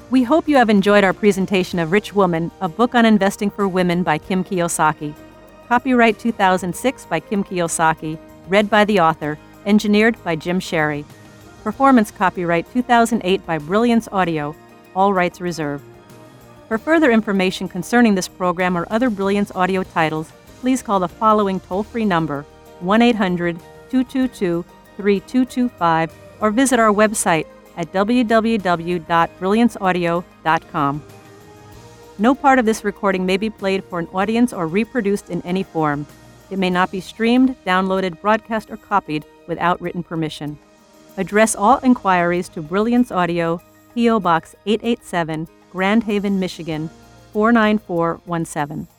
We hope you have enjoyed our presentation of Rich Woman, a book on investing for women by Kim Kiyosaki. Copyright 2006 by Kim Kiyosaki, read by the author, engineered by Jim Sherry. Performance copyright 2008 by Brilliance Audio, all rights reserved. For further information concerning this program or other Brilliance Audio titles, please call the following toll-free number, 1-800-222-3225, or visit our website at www.brillianceaudio.com. No part of this recording may be played for an audience or reproduced in any form. It may not be streamed, downloaded, broadcast, or copied without written permission. Address all inquiries to Brilliance Audio, P.O. Box 887, Grand Haven, Michigan, 49417.